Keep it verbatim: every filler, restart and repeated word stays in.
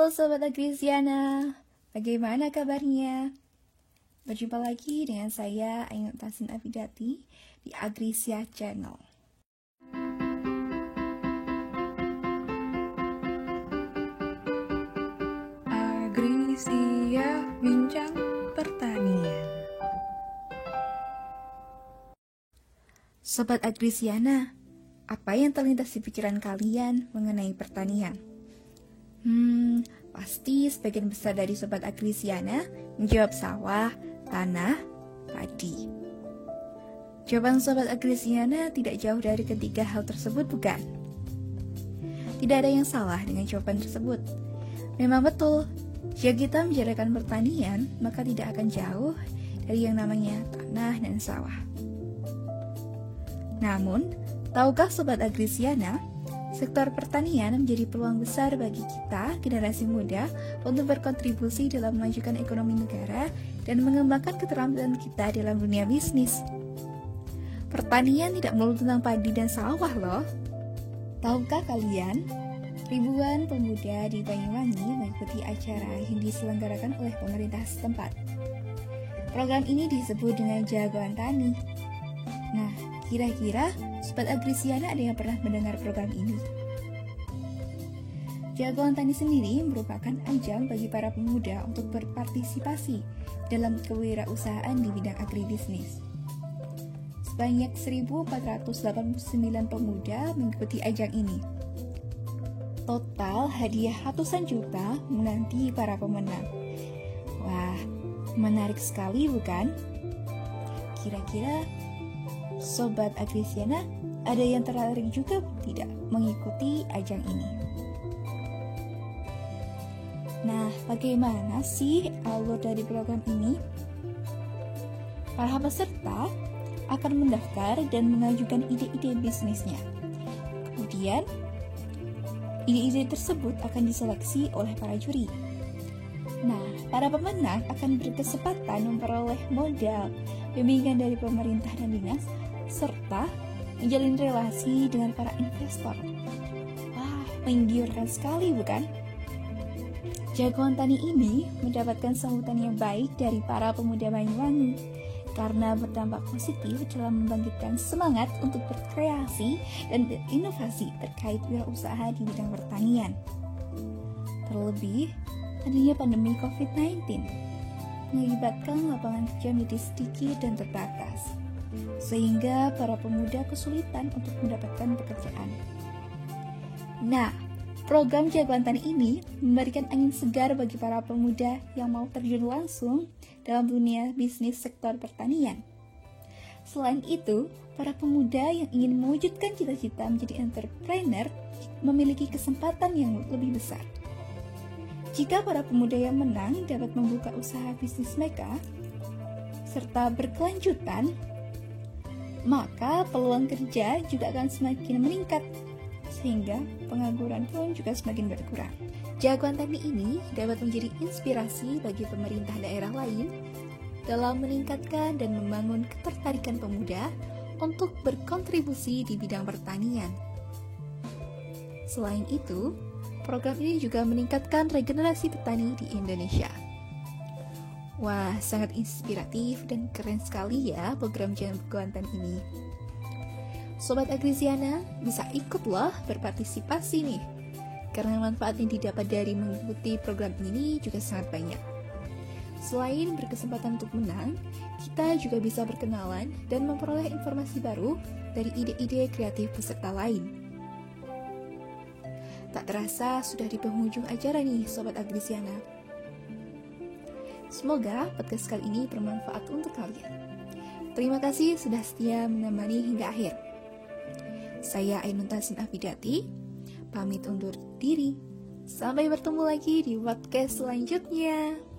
Halo Sobat Agrisiana, bagaimana kabarnya? Berjumpa lagi dengan saya Ainun Tasin Afidati di Agrisia Channel. Agrisia Bincang Pertanian. Sobat Agrisiana, apa yang terlintas di pikiran kalian mengenai pertanian? Hmm, pasti sebagian besar dari Sobat Agrisiana menjawab sawah, tanah, padi. Jawaban Sobat Agrisiana tidak jauh dari ketiga hal tersebut, bukan? Tidak ada yang salah dengan jawaban tersebut. Memang betul, jika kita menjalankan pertanian, maka tidak akan jauh dari yang namanya tanah dan sawah. Namun, tahukah Sobat Agrisiana, sektor pertanian menjadi peluang besar bagi kita, generasi muda, untuk berkontribusi dalam memajukan ekonomi negara dan mengembangkan keterampilan kita dalam dunia bisnis. Pertanian tidak melulu tentang padi dan sawah loh. Tahukah kalian, ribuan pemuda di Banyuwangi mengikuti acara yang diselenggarakan oleh pemerintah setempat. Program ini disebut dengan Jagoan Tani. Nah, kira-kira Sobat Agrisiana ada yang pernah mendengar program ini? Jagoan Tani sendiri merupakan ajang bagi para pemuda untuk berpartisipasi dalam kewirausahaan di bidang agribisnis. Sebanyak seribu empat ratus delapan puluh sembilan pemuda mengikuti ajang ini. Total hadiah ratusan juta menanti para pemenang. Wah, menarik sekali bukan? Kira-kira Sobat Agrisiana ada yang tertarik juga tidak mengikuti ajang ini? Nah, bagaimana sih alur dari program ini? Para peserta akan mendaftar dan mengajukan ide-ide bisnisnya. Kemudian, ide-ide tersebut akan diseleksi oleh para juri. Nah, para pemenang akan berkesempatan memperoleh modal, bimbingan dari pemerintah dan dinas, serta menjalin relasi dengan para investor. Wah, menggiurkan sekali bukan? Jagoan Tani ini mendapatkan sambutan yang baik dari para pemuda Banyuwangi karena berdampak positif dalam membangkitkan semangat untuk berkreasi dan berinovasi terkait wirausaha di bidang pertanian. Terlebih, adanya pandemi covid sembilan belas mengakibatkan lapangan kerja menjadi sedikit dan terbatas, sehingga para pemuda kesulitan untuk mendapatkan pekerjaan. Nah, program Jagoan Tani ini memberikan angin segar bagi para pemuda yang mau terjun langsung dalam dunia bisnis sektor pertanian. Selain itu, para pemuda yang ingin mewujudkan cita-cita menjadi entrepreneur memiliki kesempatan yang lebih besar. Jika para pemuda yang menang dapat membuka usaha bisnis mereka serta berkelanjutan, maka peluang kerja juga akan semakin meningkat, sehingga pengangguran pun juga semakin berkurang. Jagoan Tani ini dapat menjadi inspirasi bagi pemerintah daerah lain dalam meningkatkan dan membangun ketertarikan pemuda untuk berkontribusi di bidang pertanian. Selain itu, program ini juga meningkatkan regenerasi petani di Indonesia. Wah, sangat inspiratif dan keren sekali ya program Jagoan Tani ini. Sobat Agrisiana bisa ikut loh berpartisipasi nih, karena manfaat yang didapat dari mengikuti program ini juga sangat banyak. Selain berkesempatan untuk menang, kita juga bisa berkenalan dan memperoleh informasi baru dari ide-ide kreatif peserta lain. Tak terasa sudah di penghujung acara nih Sobat Agrisiana. Semoga podcast kali ini bermanfaat untuk kalian. Terima kasih sudah setia menemani hingga akhir. Saya Ainun Tasin Afidati, pamit undur diri. Sampai bertemu lagi di podcast selanjutnya.